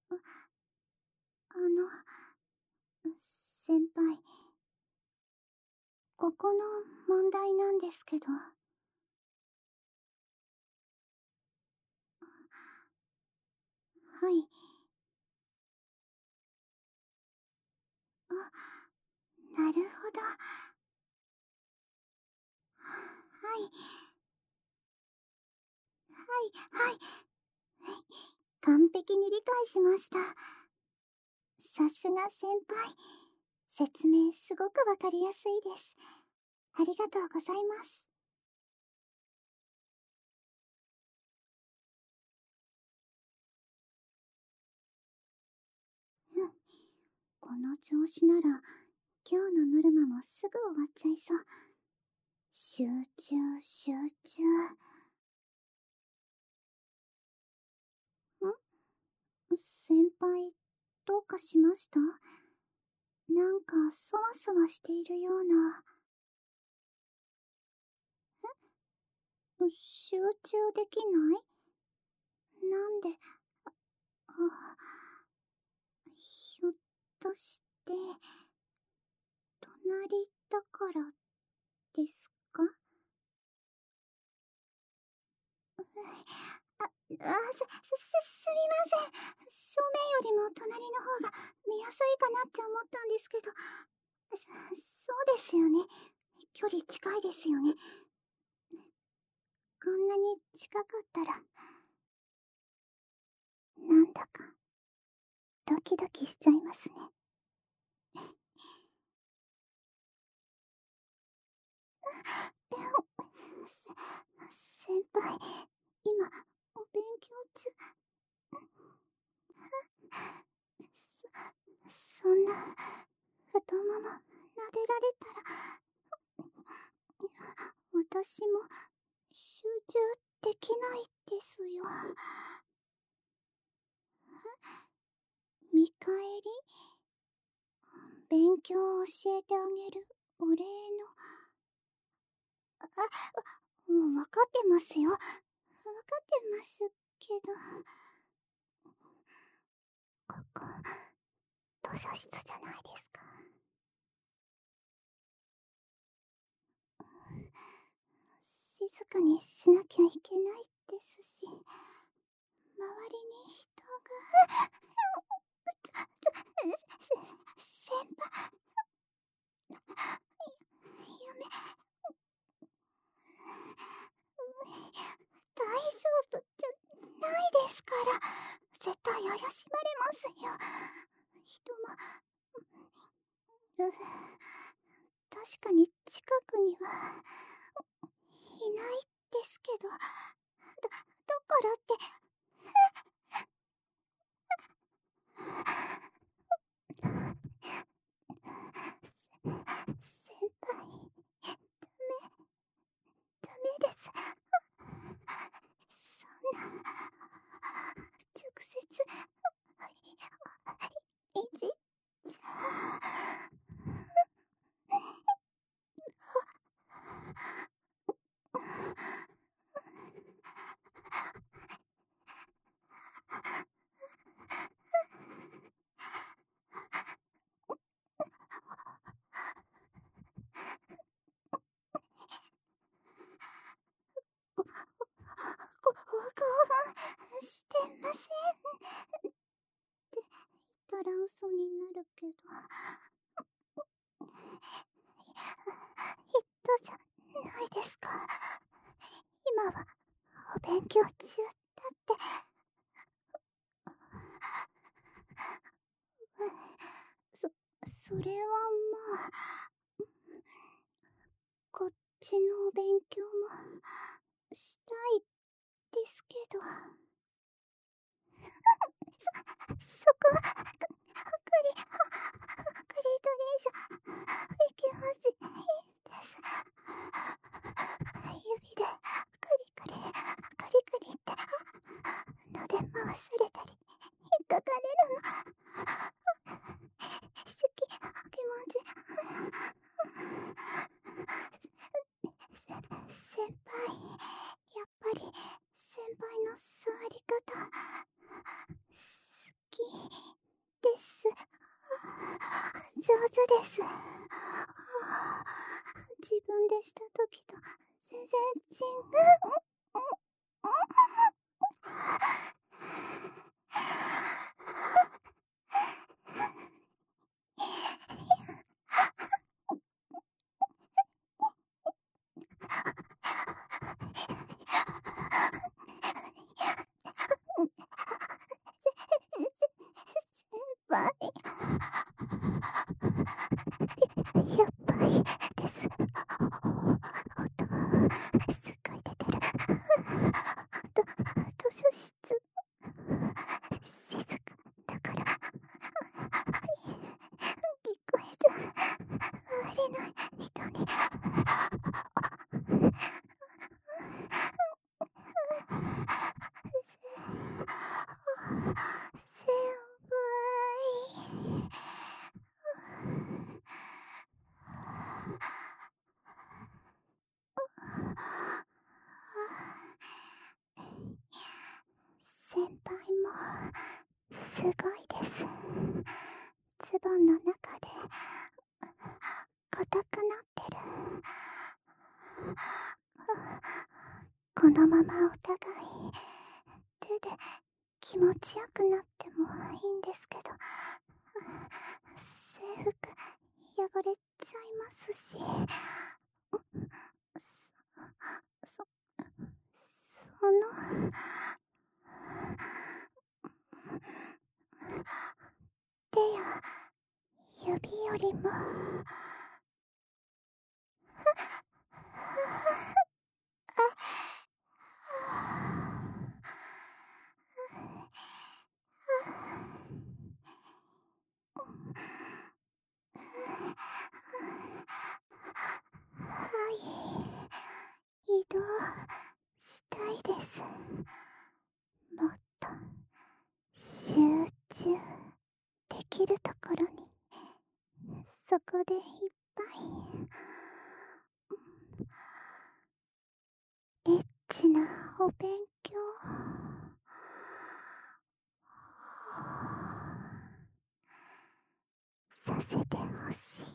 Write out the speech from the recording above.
あの、先輩、ここの問題なんですけど。はい。あ、なるほど。はい、はい。完璧に理解しました。さすが先輩。説明すごくわかりやすいです。ありがとうございます。うん。この調子なら、今日のノルマもすぐ終わっちゃいそう。集中、集中。先輩、どうかしました？なんか、そわそわしているような。集中できない？なんで、ひょっとして、隣だからですか？すみません。正面よりも隣の方が見やすいかなって思ったんですけど、そうですよね。距離近いですよね。こんなに近かったら、なんだか、ドキドキしちゃいますね。先輩、今、お勉強中。そんな、太もも、撫でられたら、私も、集中できないですよ。見返り？勉強を教えてあげるお礼の。もうわかってますよ。わかってますけど。ここ、図書室じゃないですか。静かにしなきゃいけないですし、周りに人が。先輩、やめ、大丈夫じゃないですから。絶対怪しまれますよ。人も、確かに近くにはいないですけど、だからって、先輩、ダメです。そんな、直接、いじっちゃ。興奮してません。って言ったら嘘になるけど。言ったじゃないですか。今はお勉強中だって。それはまあ、こっちのお勉強もしたいですけど。そこは、クリトリーじゃ、いけませんです。指で、クリクリ、クリクリって、ので回されたり、引っかかれるの。気持ち。先輩、やっぱり、先輩の触り方、好き。 手です。自分でした時と全然違う。先輩、やっぱりです。音、すっごい出てる。図書室、静かだから、聞こえず、周りの人に。先輩。先輩もすごいです。ズボンの中で硬くなってる。このままお互い手で気持ちよくなってもいいんですけど、制服汚れちゃいますし。そ、その、手や指よりも、はい、移動したいです。もっと集中できるところに、そこでいっぱい。エッチなお勉強させてほしい。